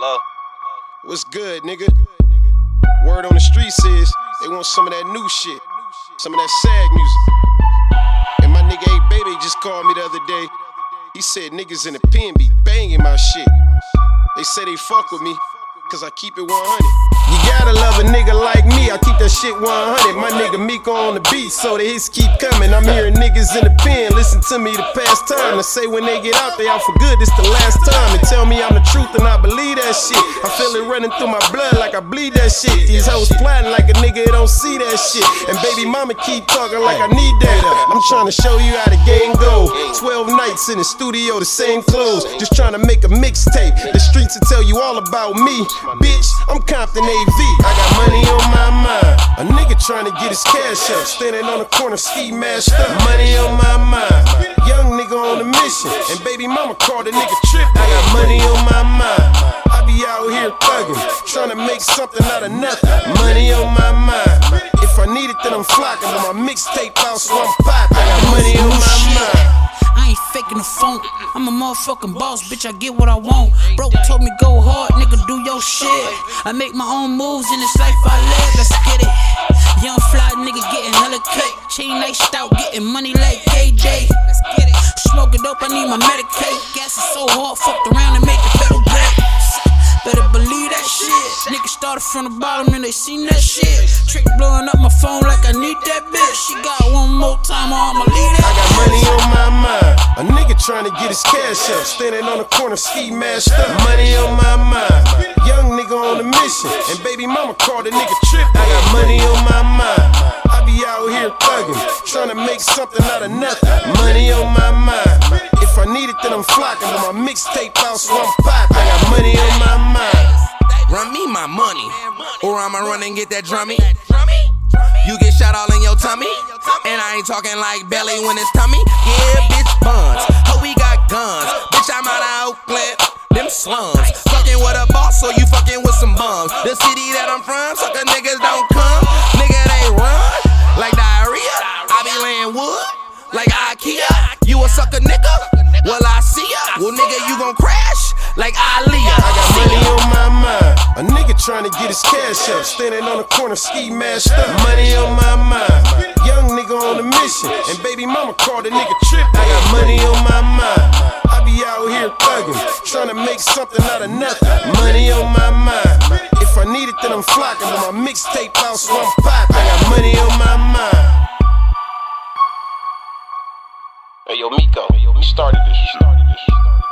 Hello? What's good, nigga? Word on the streets is they want some of that new shit, some of that SAG music. And my nigga A-Baby just called me the other day. He said niggas in the pen be banging my shit. They say they fuck with me, cause I keep it 100. You gotta love a nigga like me, I keep that shit 100. My nigga Miko on the beat, so the hits keep coming. I'm hearing niggas in the pen, listen to me the past time. To say when they get out, they out for good, this the last time. And tell me I'm the truth and I believe that shit. I feel it running through my blood like I bleed that shit. These hoes plotting like a nigga don't see that shit. And baby mama keep talking like I need that. I'm trying to show you how the game go. 12 nights in the studio, the same clothes. Just trying to make a mixtape. The streets will tell you all about me. Bitch, I'm Compton AV. I got money on my mind. A nigga trying to get his cash up, standing on the corner, ski masked up. Money on my mind. Young nigga on a mission. And baby mama called a nigga trip. I got money on my mind. I be out here thugging, trying to make something out of nothing. Money on my mind. If I need it, then I'm flocking. But my mixtape out, so I'm popping. I got money on my mind. I ain't faking the phone. I'm a motherfucking boss, bitch, I get what I want. Bro told me go hard, nigga, do your shit. I make my own moves in this life I live, let's get it. Young fly nigga getting hella cake. Chain laced out, getting money like KJ. Let's get it. Smoking dope, I need my Medicaid. Gas is so hard, fucked around and make the pedal break. Better believe that shit. Niggas started from the bottom and they seen that shit. Trick blowing up my phone like I need that bitch. She got one more time or I'ma leave that. I got money on my mind. A nigga trying to get his cash up, standing on the corner, ski masked up. Money on my mind. Young nigga on a mission. And baby mama called a nigga trip. I got money on my mind. I be out here thugging, trying to make something out of nothing. Money on my mind. If I need it, then I'm flocking. But my mixtape out, so I'm popping. I got money on my mind. Run me my money, or I'ma run and get that drummy. You get shot all in your tummy, and I ain't talking like belly when it's tummy. Yeah, bitch, buns. Oh, we got guns. Bitch, I'm out of Oakland, them slums. Fucking with a boss, so you fucking with some bums. The city that I'm from, sucker niggas don't come. Nigga, they run like diarrhea. I be laying wood like IKEA. You a sucker nigga? Well, I see ya. Well, nigga, you gon' crash like Aaliyah. I got money on my mind. A nigga trying to get his cash up, standing on the corner, ski masked up. Money on my mind. Young nigga on a mission. And baby mama called a nigga trip. I got money on my mind. I be out here thugging, trying to make something out of nothing. Money on my mind. If I need it, then I'm flocking. But my mixtape out, so I'm popping. I got money on my mind. Hey yo, Miko, you started this.